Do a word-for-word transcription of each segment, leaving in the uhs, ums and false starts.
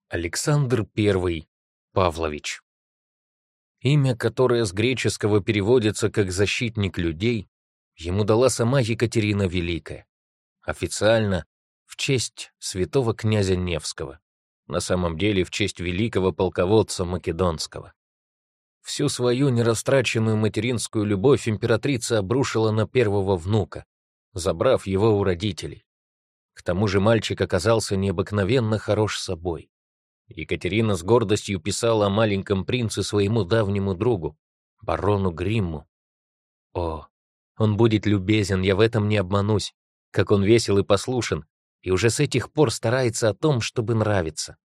Александр Первый Павлович. Имя, которое с греческого переводится как «защитник людей», ему дала сама Екатерина Великая. Официально в честь святого князя Невского, на самом деле в честь великого полководца Македонского. Всю свою нерастраченную материнскую любовь императрица обрушила на первого внука, забрав его у родителей. К тому же мальчик оказался необыкновенно хорош собой. Екатерина с гордостью писала о маленьком принце своему давнему другу, барону Гримму. «О, он будет любезен, я в этом не обманусь, как он весел и послушен, и уже с этих пор старается о том, чтобы нравиться».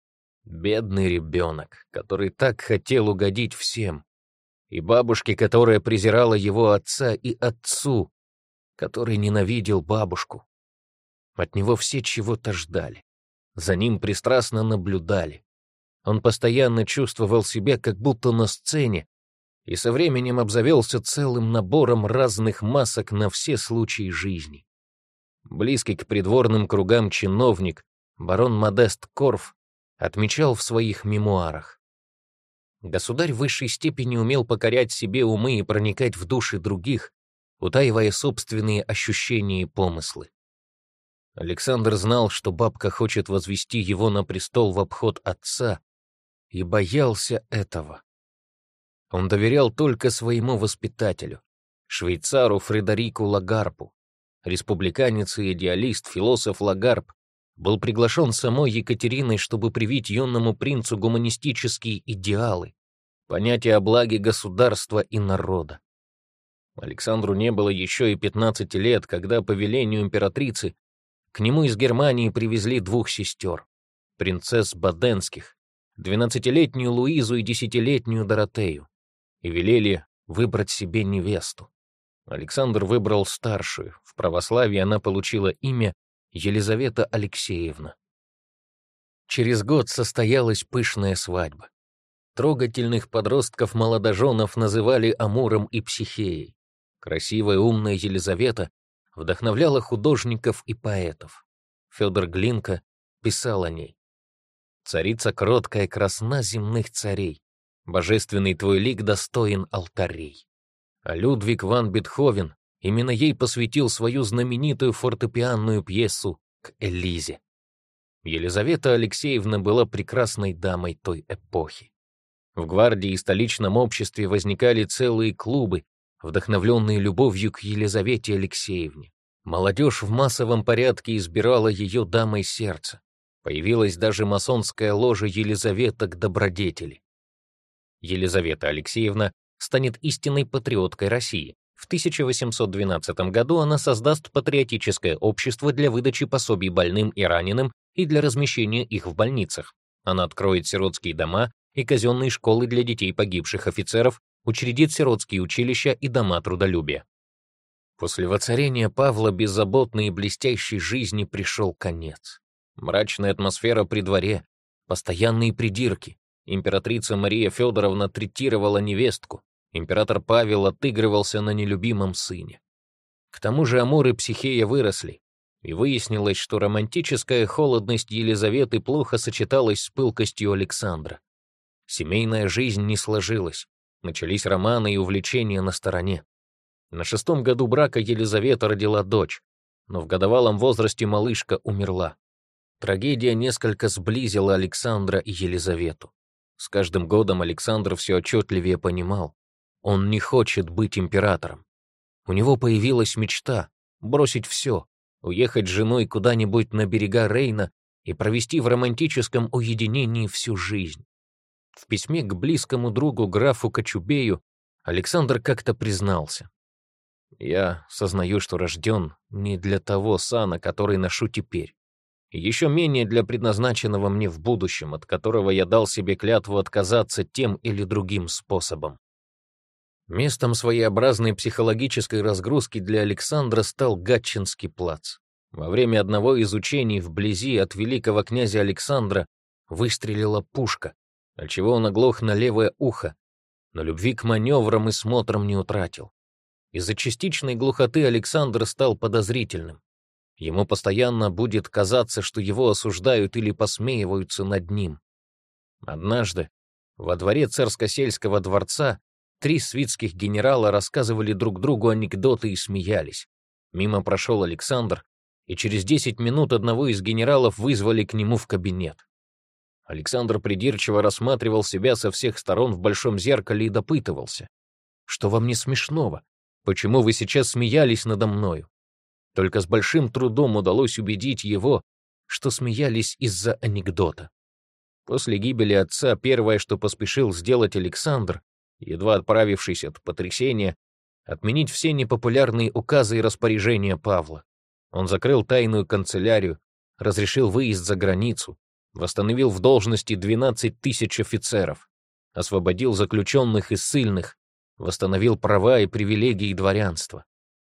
Бедный ребенок, который так хотел угодить всем, и бабушке, которая презирала его отца, и отцу, который ненавидел бабушку. От него все чего-то ждали. За ним пристрастно наблюдали. Он постоянно чувствовал себя как будто на сцене и со временем обзавелся целым набором разных масок на все случаи жизни. Близкий к придворным кругам чиновник, барон Модест Корф, отмечал в своих мемуарах: «Государь в высшей степени умел покорять себе умы и проникать в души других, утаивая собственные ощущения и помыслы. Александр знал, что бабка хочет возвести его на престол в обход отца, и боялся этого. Он доверял только своему воспитателю, швейцару Фредерику Лагарпу. Республиканец и идеалист, философ Лагарп был приглашен самой Екатериной, чтобы привить юному принцу гуманистические идеалы, понятия о благе государства и народа. Александру не было еще и пятнадцати лет, когда по велению императрицы к нему из Германии привезли двух сестер, принцесс Баденских, двенадцатилетнюю Луизу и десятилетнюю Доротею, и велели выбрать себе невесту. Александр выбрал старшую, в православии она получила имя Елизавета Алексеевна. Через год состоялась пышная свадьба. Трогательных подростков-молодоженов называли Амуром и Психеей. Красивая умная Елизавета вдохновляла художников и поэтов. Федор Глинка писал о ней: «Царица кроткая, красна земных царей, божественный твой лик достоин алтарей». А Людвиг ван Бетховен именно ей посвятил свою знаменитую фортепианную пьесу «К Элизе». Елизавета Алексеевна была прекрасной дамой той эпохи. В гвардии и столичном обществе возникали целые клубы, вдохновленные любовью к Елизавете Алексеевне. Молодежь в массовом порядке избирала ее дамой сердца. Появилась даже масонская ложа Елизавета к добродетели. Елизавета Алексеевна станет истинной патриоткой России. В тысяча восемьсот двенадцатом году она создаст патриотическое общество для выдачи пособий больным и раненым и для размещения их в больницах. Она откроет сиротские дома и казенные школы для детей погибших офицеров, учредит сиротские училища и дома трудолюбия. После воцарения Павла беззаботной и блестящей жизни пришел конец. Мрачная атмосфера при дворе, постоянные придирки. Императрица Мария Федоровна третировала невестку, император Павел отыгрывался на нелюбимом сыне. К тому же Амур и Психея выросли, и выяснилось, что романтическая холодность Елизаветы плохо сочеталась с пылкостью Александра. Семейная жизнь не сложилась. Начались романы и увлечения на стороне. На шестом году брака Елизавета родила дочь, но в годовалом возрасте малышка умерла. Трагедия несколько сблизила Александра и Елизавету. С каждым годом Александр все отчетливее понимал: он не хочет быть императором. У него появилась мечта бросить все, уехать с женой куда-нибудь на берега Рейна и провести в романтическом уединении всю жизнь. В письме к близкому другу графу Кочубею Александр как-то признался: «Я сознаю, что рожден не для того сана, который ношу теперь, и еще менее для предназначенного мне в будущем, от которого я дал себе клятву отказаться тем или другим способом». Местом своеобразной психологической разгрузки для Александра стал Гатчинский плац. Во время одного из учений вблизи от великого князя Александра выстрелила пушка, отчего он оглох на левое ухо, но любви к маневрам и смотрам не утратил. Из-за частичной глухоты Александр стал подозрительным. Ему постоянно будет казаться, что его осуждают или посмеиваются над ним. Однажды во дворе царско-сельского дворца три свитских генерала рассказывали друг другу анекдоты и смеялись. Мимо прошел Александр, и через десять минут одного из генералов вызвали к нему в кабинет. Александр придирчиво рассматривал себя со всех сторон в большом зеркале и допытывался: «Что во мне смешного? Почему вы сейчас смеялись надо мною?» Только с большим трудом удалось убедить его, что смеялись из-за анекдота. После гибели отца первое, что поспешил сделать Александр, едва отправившись от потрясения, отменить все непопулярные указы и распоряжения Павла. Он закрыл тайную канцелярию, разрешил выезд за границу, восстановил в должности двенадцать тысяч офицеров, освободил заключенных и ссыльных, восстановил права и привилегии дворянства.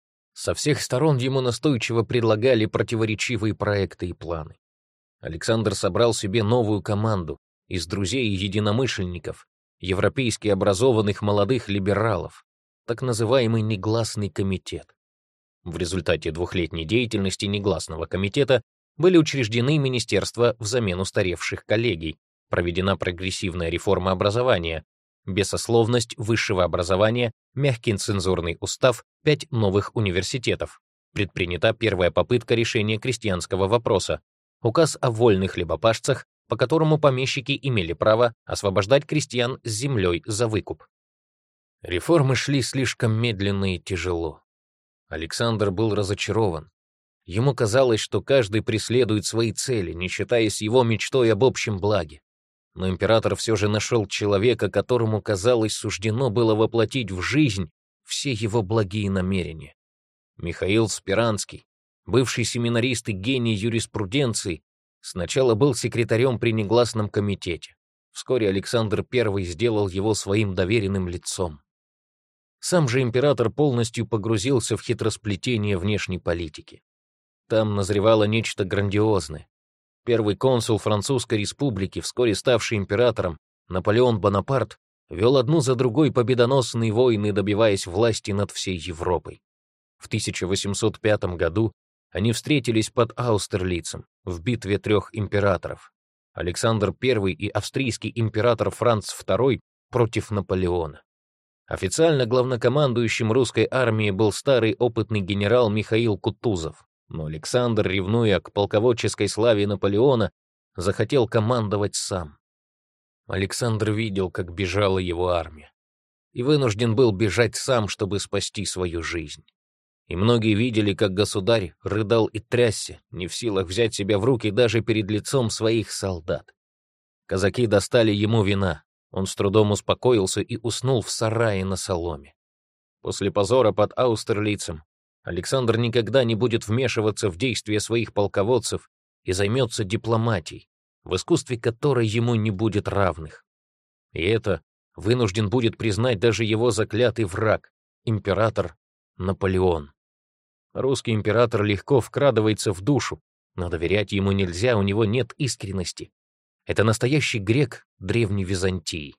Со всех сторон ему настойчиво предлагали противоречивые проекты и планы. Александр собрал себе новую команду из друзей и единомышленников, европейски образованных молодых либералов, так называемый негласный комитет. В результате двухлетней деятельности негласного комитета были учреждены министерства взамен устаревших коллегий, проведена прогрессивная реформа образования, бессословность высшего образования, мягкий цензурный устав, пять новых университетов. Предпринята первая попытка решения крестьянского вопроса, указ о вольных хлебопашцах, по которому помещики имели право освобождать крестьян с землей за выкуп. Реформы шли слишком медленно и тяжело. Александр был разочарован. Ему казалось, что каждый преследует свои цели, не считаясь его мечтой об общем благе. Но император все же нашел человека, которому, казалось, суждено было воплотить в жизнь все его благие намерения. Михаил Спиранский, бывший семинарист и гений юриспруденции, сначала был секретарем при негласном комитете. Вскоре Александр Первый сделал его своим доверенным лицом. Сам же император полностью погрузился в хитросплетение внешней политики. Там назревало нечто грандиозное. Первый консул Французской республики, вскоре ставший императором, Наполеон Бонапарт, вел одну за другой победоносные войны, добиваясь власти над всей Европой. В тысяча восемьсот пятом году они встретились под Аустерлицем в битве трех императоров. Александр Первый и австрийский император Франц Второй против Наполеона. Официально главнокомандующим русской армией был старый опытный генерал Михаил Кутузов, но Александр, ревнуя к полководческой славе Наполеона, захотел командовать сам. Александр видел, как бежала его армия, и вынужден был бежать сам, чтобы спасти свою жизнь. И многие видели, как государь рыдал и трясся, не в силах взять себя в руки даже перед лицом своих солдат. Казаки достали ему вина, он с трудом успокоился и уснул в сарае на соломе. После позора под Аустерлицем Александр никогда не будет вмешиваться в действия своих полководцев и займется дипломатией, в искусстве которой ему не будет равных. И это вынужден будет признать даже его заклятый враг, император Наполеон. Русский император легко вкрадывается в душу, но доверять ему нельзя, у него нет искренности. Это настоящий грек древней Византии.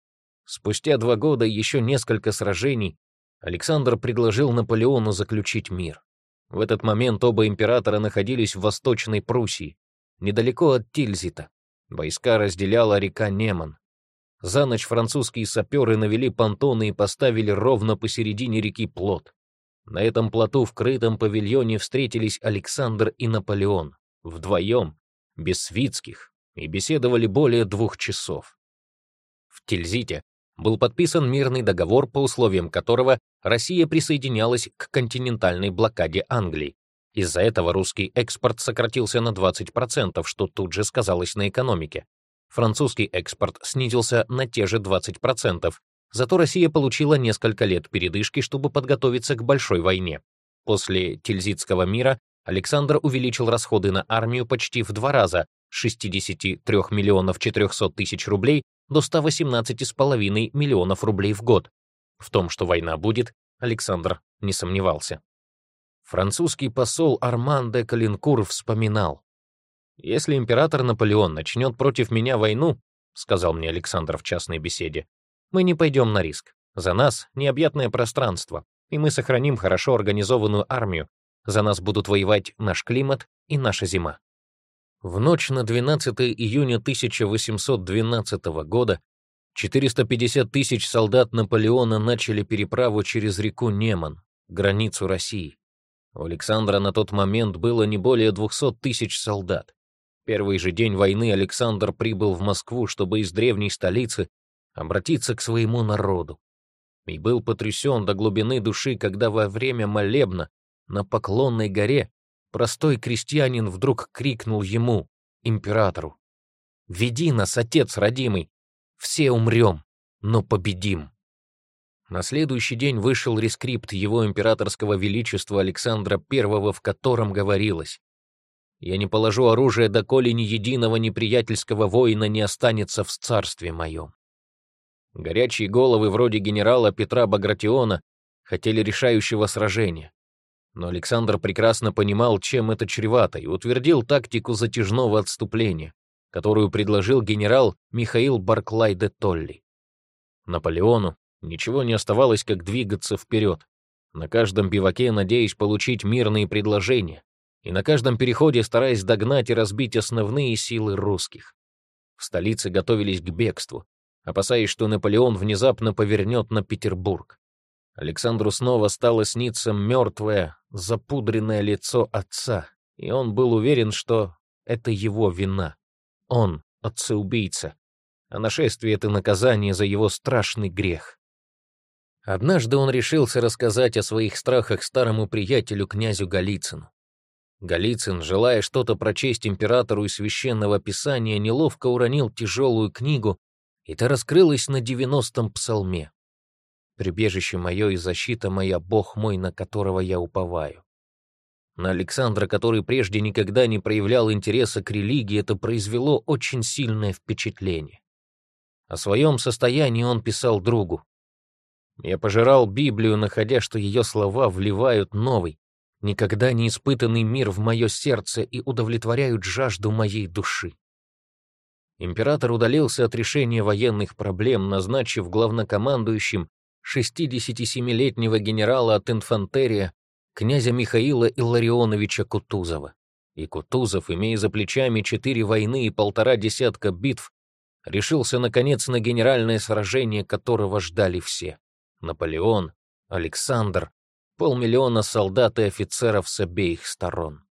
Спустя два года и еще несколько сражений Александр предложил Наполеону заключить мир. В этот момент оба императора находились в Восточной Пруссии, недалеко от Тильзита. Войска разделяла река Неман. За ночь французские саперы навели понтоны и поставили ровно посередине реки плот. На этом плоту в крытом павильоне встретились Александр и Наполеон, вдвоем, без свитских, и беседовали более двух часов. В Тильзите был подписан мирный договор, по условиям которого Россия присоединялась к континентальной блокаде Англии. Из-за этого русский экспорт сократился на двадцать процентов, что тут же сказалось на экономике. Французский экспорт снизился на те же двадцать процентов, зато Россия получила несколько лет передышки, чтобы подготовиться к большой войне. После Тильзитского мира Александр увеличил расходы на армию почти в два раза, с шестидесяти трёх миллионов четырёхсот тысяч рублей до ста восемнадцати с половиной миллионов рублей в год. В том, что война будет, Александр не сомневался. Французский посол Арман де Калинкур вспоминал: «Если император Наполеон начнет против меня войну, — сказал мне Александр в частной беседе, — мы не пойдем на риск. За нас необъятное пространство, и мы сохраним хорошо организованную армию, За нас будут воевать наш климат и наша зима. В ночь на двенадцатое июня тысяча восемьсот двенадцатого года четыреста пятьдесят тысяч солдат Наполеона начали переправу через реку Неман, границу России. У Александра на тот момент было не более двухсот тысяч солдат. Первый же день войны Александр прибыл в Москву, чтобы из древней столицы обратиться к своему народу. И был потрясен до глубины души, когда во время молебна на Поклонной горе простой крестьянин вдруг крикнул ему, императору: «Веди нас, отец родимый! Все умрем, но победим!» На следующий день вышел рескрипт его императорского величества Александра Первого, в котором говорилось: «Я не положу оружие, доколе ни единого неприятельского воина не останется в царстве моем». Горячие головы вроде генерала Петра Багратиона хотели решающего сражения. Но Александр прекрасно понимал, чем это чревато, и утвердил тактику затяжного отступления, которую предложил генерал Михаил Барклай де Толли. Наполеону ничего не оставалось, как двигаться вперед, на каждом биваке надеясь получить мирные предложения, и на каждом переходе стараясь догнать и разбить основные силы русских. В столице готовились к бегству, опасаясь, что Наполеон внезапно повернет на Петербург. Александру снова стало сниться мертвое, запудренное лицо отца, и он был уверен, что это его вина. Он — отца-убийца, а нашествие — это наказание за его страшный грех. Однажды он решился рассказать о своих страхах старому приятелю, князю Голицыну. Голицын, желая что-то прочесть императору из священного писания, неловко уронил тяжелую книгу, и та раскрылась на девяностом псалме. «Прибежище мое и защита моя, Бог мой, на которого я уповаю». На Александра, который прежде никогда не проявлял интереса к религии, это произвело очень сильное впечатление. О своем состоянии он писал другу: «Я пожирал Библию, находя, что ее слова вливают новый, никогда не испытанный мир в мое сердце и удовлетворяют жажду моей души». Император удалился от решения военных проблем, назначив главнокомандующим шестидесятисемилетнего генерала от инфантерия князя Михаила Илларионовича Кутузова. И Кутузов, имея за плечами четыре войны и полтора десятка битв, решился, наконец, на генеральное сражение, которого ждали все: Наполеон, Александр, полмиллиона солдат и офицеров с обеих сторон.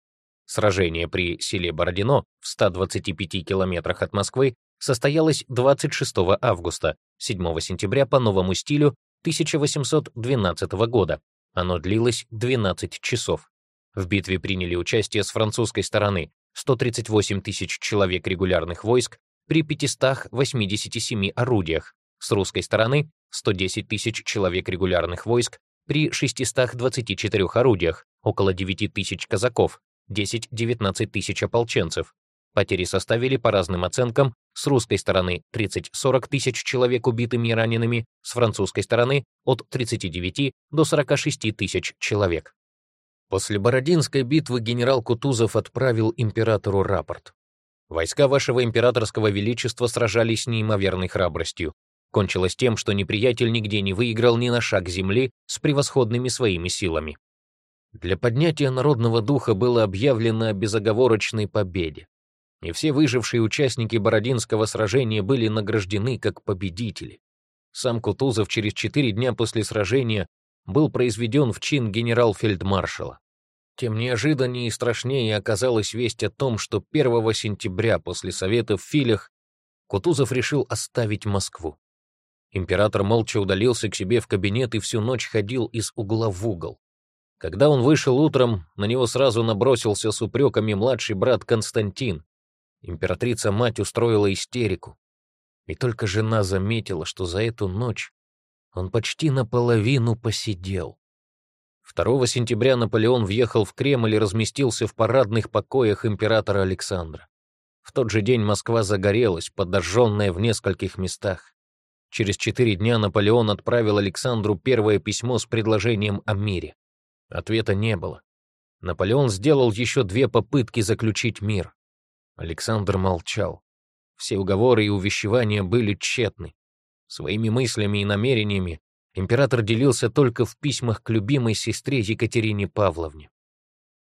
Сражение при селе Бородино в ста двадцати пяти километрах от Москвы состоялось двадцать шестого августа, седьмого сентября по новому стилю тысяча восемьсот двенадцатого года. Оно длилось двенадцать часов. В битве приняли участие с французской стороны сто тридцать восемь тысяч человек регулярных войск при пятистах восьмидесяти семи орудиях, с русской стороны сто десять тысяч человек регулярных войск при шестистах двадцати четырёх орудиях, около девяти тысяч казаков, десять-девятнадцать тысяч ополченцев. Потери составили, по разным оценкам, с русской стороны тридцать-сорок тысяч человек убитыми и ранеными, с французской стороны от тридцати девяти до сорока шести тысяч человек. После Бородинской битвы генерал Кутузов отправил императору рапорт: «Войска вашего императорского величества сражались с неимоверной храбростью. Кончилось тем, что неприятель нигде не выиграл ни на шаг земли с превосходными своими силами». Для поднятия народного духа было объявлено о безоговорочной победе, и все выжившие участники Бородинского сражения были награждены как победители. Сам Кутузов через четыре дня после сражения был произведен в чин генерал-фельдмаршала. Тем неожиданнее и страшнее оказалась весть о том, что первого сентября после совета в Филях Кутузов решил оставить Москву. Император молча удалился к себе в кабинет и всю ночь ходил из угла в угол. Когда он вышел утром, на него сразу набросился с упреками младший брат Константин. Императрица-мать устроила истерику. И только жена заметила, что за эту ночь он почти наполовину посидел. второго сентября Наполеон въехал в Кремль и разместился в парадных покоях императора Александра. В тот же день Москва загорелась, подожженная в нескольких местах. Через четыре дня Наполеон отправил Александру первое письмо с предложением о мире. Ответа не было. Наполеон сделал еще две попытки заключить мир. Александр молчал. Все уговоры и увещевания были тщетны. Своими мыслями и намерениями император делился только в письмах к любимой сестре Екатерине Павловне.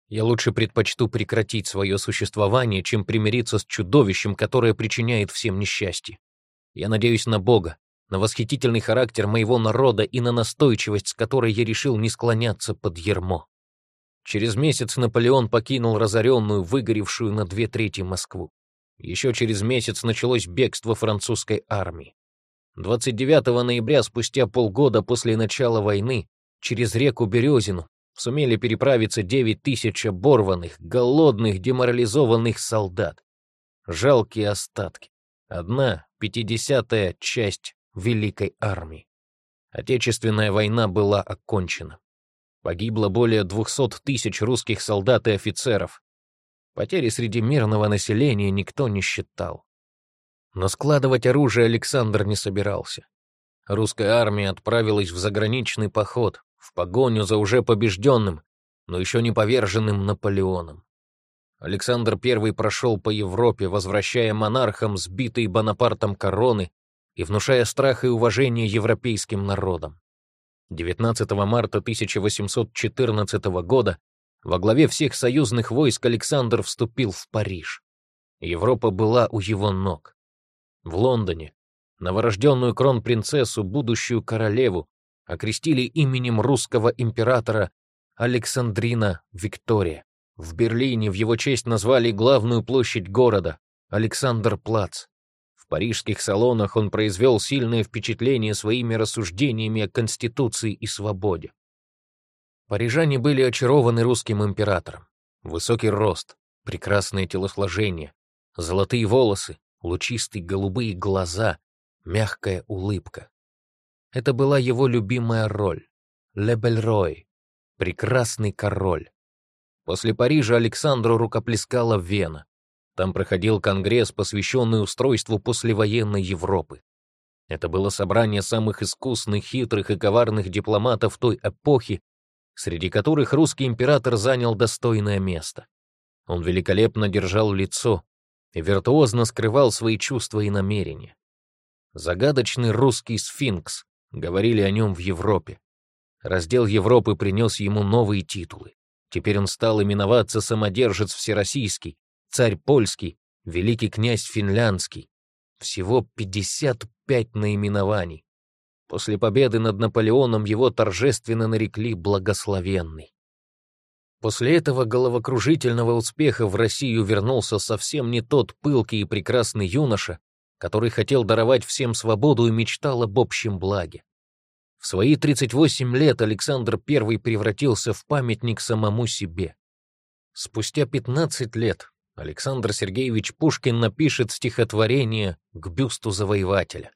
Я лучше предпочту прекратить свое существование, чем примириться с чудовищем, которое причиняет всем несчастье. Я надеюсь на Бога, на восхитительный характер моего народа и на настойчивость, с которой я решил не склоняться под ярмо. Через месяц Наполеон покинул разоренную, выгоревшую на две трети Москву. Еще через месяц началось бегство французской армии. двадцать девятого ноября, спустя полгода после начала войны, через реку Березину сумели переправиться девять тысяч оборванных, голодных, деморализованных солдат. Жалкие остатки. Одна пятидесятая часть Великой армии. Отечественная война была окончена. Погибло более двухсот тысяч русских солдат и офицеров. Потери среди мирного населения никто не считал. Но складывать оружие Александр не собирался. Русская армия отправилась в заграничный поход, в погоню за уже побежденным, но еще не поверженным Наполеоном. Александр Первый прошел по Европе, возвращая монархам сбитые Бонапартом короны и внушая страх и уважение европейским народам. девятнадцатого марта тысяча восемьсот четырнадцатого года во главе всех союзных войск Александр вступил в Париж. Европа была у его ног. В Лондоне новорожденную кронпринцессу, будущую королеву, окрестили именем русского императора Александрина Виктория. В Берлине в его честь назвали главную площадь города — Александр-Плац. В парижских салонах он произвел сильное впечатление своими рассуждениями о Конституции и свободе. Парижане были очарованы русским императором. Высокий рост, прекрасное телосложение, золотые волосы, лучистые голубые глаза, мягкая улыбка. Это была его любимая роль — «Ле Бель-Рой» — прекрасный король. После Парижа Александру рукоплескала Вена. Там проходил конгресс, посвященный устройству послевоенной Европы. Это было собрание самых искусных, хитрых и коварных дипломатов той эпохи, среди которых русский император занял достойное место. Он великолепно держал лицо и виртуозно скрывал свои чувства и намерения. Загадочный русский сфинкс, говорили о нем в Европе. Раздел Европы принес ему новые титулы. Теперь он стал именоваться самодержец всероссийский, царь польский, великий князь финляндский. Всего пятьдесят пять наименований. После победы над Наполеоном его торжественно нарекли благословенный. После этого головокружительного успеха в Россию вернулся совсем не тот пылкий и прекрасный юноша, который хотел даровать всем свободу и мечтал об общем благе. В свои тридцать восемь лет Александр Первый превратился в памятник самому себе. Спустя пятнадцать лет Александр Сергеевич Пушкин напишет стихотворение к бюсту завоевателя.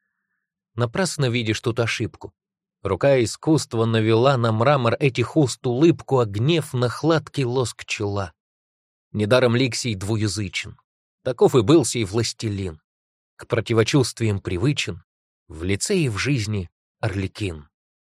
Напрасно видишь тут ошибку. Рука искусства навела на мрамор этих уст улыбку, а гнев на хладкий лоск чела. Недаром Ликсий двуязычен. Таков и был сей властелин. К противочувствиям привычен, в лице и в жизни Арлекин.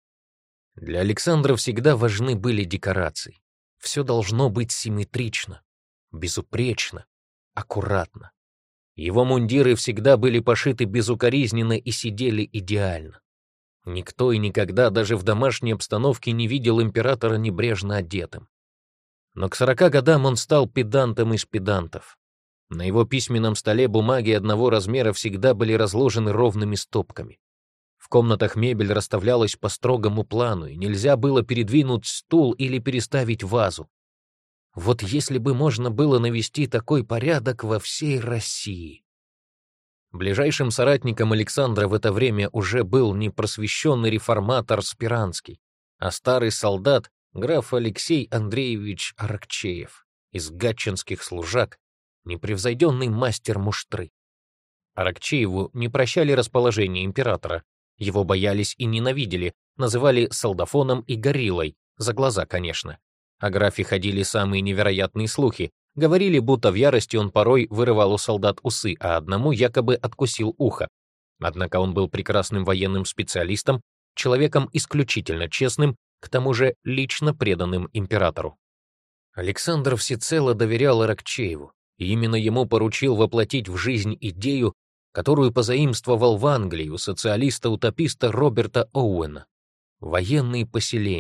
Для Александра всегда важны были декорации. Все должно быть симметрично, безупречно, аккуратно. Его мундиры всегда были пошиты безукоризненно и сидели идеально. Никто и никогда даже в домашней обстановке не видел императора небрежно одетым. Но к сорока годам он стал педантом из педантов. На его письменном столе бумаги одного размера всегда были разложены ровными стопками. В комнатах мебель расставлялась по строгому плану, и нельзя было передвинуть стул или переставить вазу. Вот если бы можно было навести такой порядок во всей России. Ближайшим соратником Александра в это время уже был не просвещенный реформатор Спиранский, а старый солдат граф Алексей Андреевич Аракчеев из гатчинских служак, непревзойденный мастер муштры. Аракчееву не прощали расположение императора, его боялись и ненавидели, называли солдафоном и гориллой, за глаза, конечно. О графе ходили самые невероятные слухи, говорили, будто в ярости он порой вырывал у солдат усы, а одному якобы откусил ухо. Однако он был прекрасным военным специалистом, человеком исключительно честным, к тому же лично преданным императору. Александр всецело доверял Аракчееву, и именно ему поручил воплотить в жизнь идею, которую позаимствовал в Англии у социалиста-утописта Роберта Оуэна — военные поселения,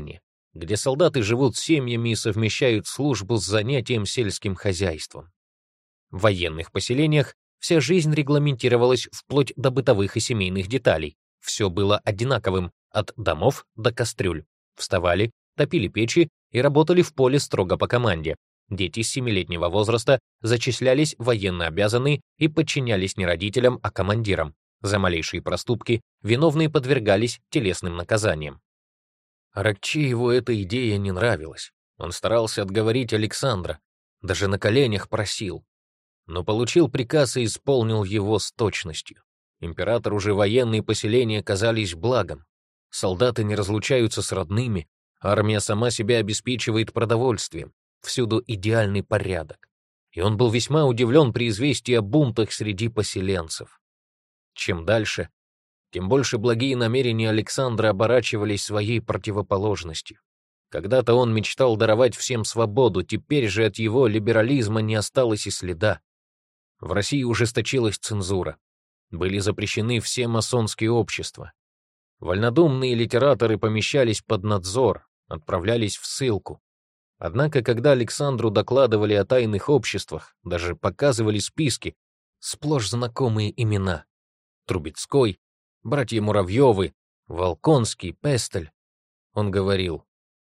где солдаты живут семьями и совмещают службу с занятием сельским хозяйством. В военных поселениях вся жизнь регламентировалась вплоть до бытовых и семейных деталей. Все было одинаковым, от домов до кастрюль. Вставали, топили печи и работали в поле строго по команде. Дети с семилетнего возраста зачислялись в военно обязанные и подчинялись не родителям, а командирам. За малейшие проступки виновные подвергались телесным наказаниям. Аракчееву эта идея не нравилась. Он старался отговорить Александра, даже на коленях просил, но получил приказ и исполнил его с точностью. Императору же военные поселения казались благом. Солдаты не разлучаются с родными, армия сама себя обеспечивает продовольствием, всюду идеальный порядок. И он был весьма удивлен при известии о бунтах среди поселенцев. Чем дальше, тем больше благие намерения Александра оборачивались своей противоположностью. Когда-то он мечтал даровать всем свободу, теперь же от его либерализма не осталось и следа. В России ужесточилась цензура. Были запрещены все масонские общества. Вольнодумные литераторы помещались под надзор, отправлялись в ссылку. Однако, когда Александру докладывали о тайных обществах, даже показывали списки, сплошь знакомые имена: Трубецкой, братья Муравьевы, Волконский, Пестель, он говорил: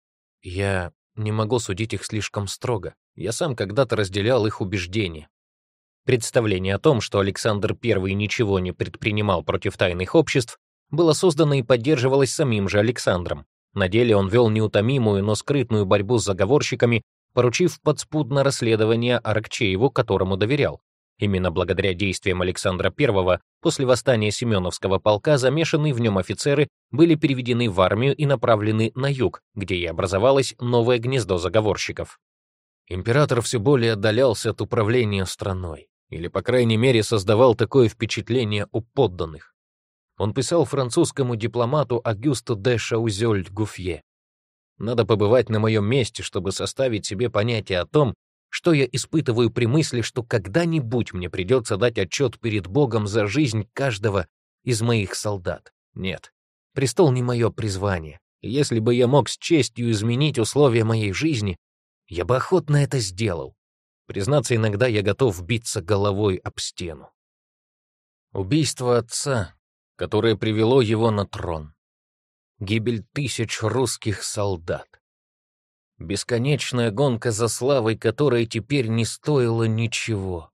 «Я не могу судить их слишком строго. Я сам когда-то разделял их убеждения». Представление о том, что Александр Первый ничего не предпринимал против тайных обществ, было создано и поддерживалось самим же Александром. На деле он вел неутомимую, но скрытную борьбу с заговорщиками, поручив подспудно расследование Аракчееву, которому доверял. Именно благодаря действиям Александра Первого после восстания Семеновского полка замешанные в нем офицеры были переведены в армию и направлены на юг, где и образовалось новое гнездо заговорщиков. Император все более отдалялся от управления страной, или, по крайней мере, создавал такое впечатление у подданных. Он писал французскому дипломату Агюсту де Шаузёль-Гуфье: «Надо побывать на моем месте, чтобы составить себе понятие о том, что я испытываю при мысли, что когда-нибудь мне придется дать отчет перед Богом за жизнь каждого из моих солдат. Нет, престол не мое призвание, и если бы я мог с честью изменить условия моей жизни, я бы охотно это сделал. Признаться, иногда я готов биться головой об стену». Убийство отца, которое привело его на трон. Гибель тысяч русских солдат. Бесконечная гонка за славой, которая теперь не стоила ничего.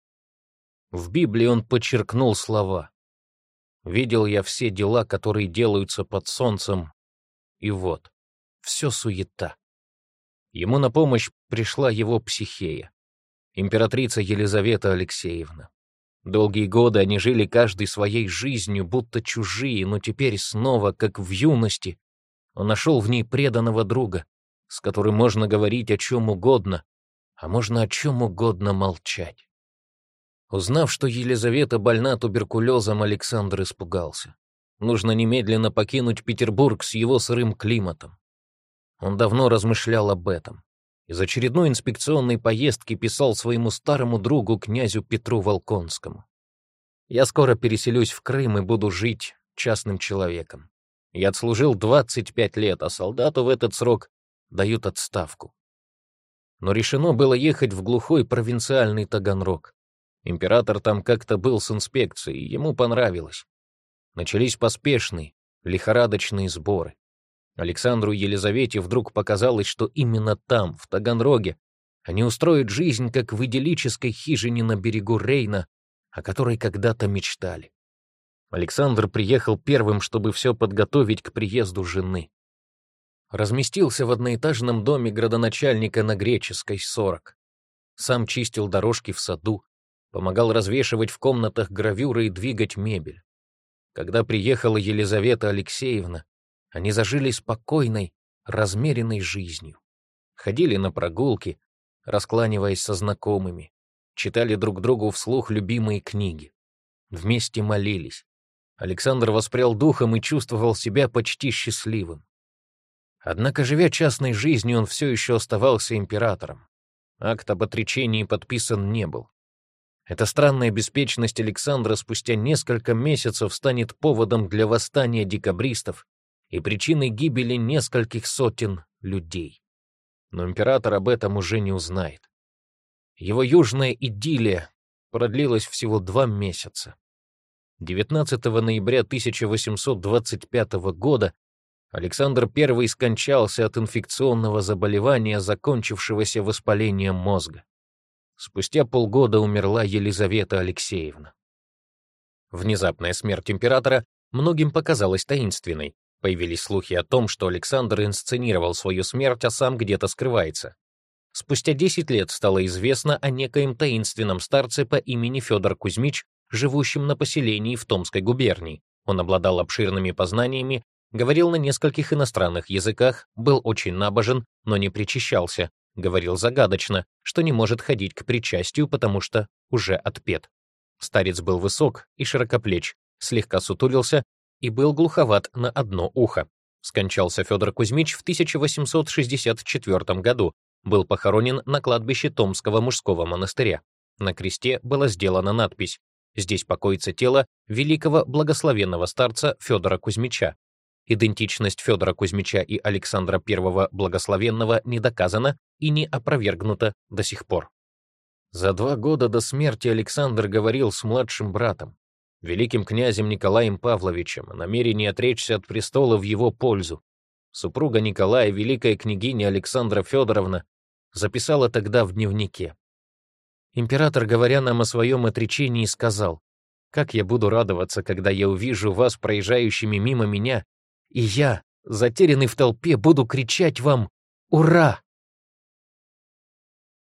В Библии он подчеркнул слова: «Видел я все дела, которые делаются под солнцем, и вот, все суета». Ему на помощь пришла его Психея, императрица Елизавета Алексеевна. Долгие годы они жили каждый своей жизнью, будто чужие, но теперь снова, как в юности, он нашел в ней преданного друга, с которым можно говорить о чем угодно, а можно о чем угодно молчать. Узнав, что Елизавета больна туберкулезом, Александр испугался. Нужно немедленно покинуть Петербург с его сырым климатом. Он давно размышлял об этом. Из очередной инспекционной поездки писал своему старому другу, князю Петру Волконскому: «Я скоро переселюсь в Крым и буду жить частным человеком. Я отслужил двадцать пять лет, а солдату в этот срок дают отставку». Но решено было ехать в глухой провинциальный Таганрог. Император там как-то был с инспекцией, ему понравилось. Начались поспешные, лихорадочные сборы. Александру и Елизавете вдруг показалось, что именно там, в Таганроге, они устроят жизнь, как в идиллической хижине на берегу Рейна, о которой когда-то мечтали. Александр приехал первым, чтобы все подготовить к приезду жены. Разместился в одноэтажном доме градоначальника на Греческой, сорок. Сам чистил дорожки в саду, помогал развешивать в комнатах гравюры и двигать мебель. Когда приехала Елизавета Алексеевна, они зажили спокойной, размеренной жизнью. Ходили на прогулки, раскланиваясь со знакомыми, читали друг другу вслух любимые книги. Вместе молились. Александр воспрял духом и чувствовал себя почти счастливым. Однако, живя частной жизнью, он все еще оставался императором. Акт об отречении подписан не был. Эта странная беспечность Александра спустя несколько месяцев станет поводом для восстания декабристов и причиной гибели нескольких сотен людей. Но император об этом уже не узнает. Его южная идиллия продлилась всего два месяца. девятнадцатого ноября тысяча восемьсот двадцать пятого года Александр Первый скончался от инфекционного заболевания, закончившегося воспалением мозга. Спустя полгода умерла Елизавета Алексеевна. Внезапная смерть императора многим показалась таинственной. Появились слухи о том, что Александр инсценировал свою смерть, а сам где-то скрывается. Спустя десять лет стало известно о некоем таинственном старце по имени Федор Кузьмич, живущем на поселении в Томской губернии. Он обладал обширными познаниями, говорил на нескольких иностранных языках, был очень набожен, но не причащался, говорил загадочно, что не может ходить к причастию, потому что уже отпет. Старец был высок и широкоплеч, слегка сутулился и был глуховат на одно ухо. Скончался Федор Кузьмич в тысяча восемьсот шестьдесят четвёртом году, был похоронен на кладбище Томского мужского монастыря. На кресте была сделана надпись: «Здесь покоится тело великого благословенного старца Федора Кузьмича». Идентичность Федора Кузьмича и Александра Первого Благословенного не доказана и не опровергнута до сих пор. За два года до смерти Александр говорил с младшим братом, великим князем Николаем Павловичем, о намерении отречься от престола в его пользу. Супруга Николая, великая княгиня Александра Федоровна, записала тогда в дневнике: «Император, говоря нам о своем отречении, сказал: как я буду радоваться, когда я увижу вас проезжающими мимо меня, и я, затерянный в толпе, буду кричать вам: ура!»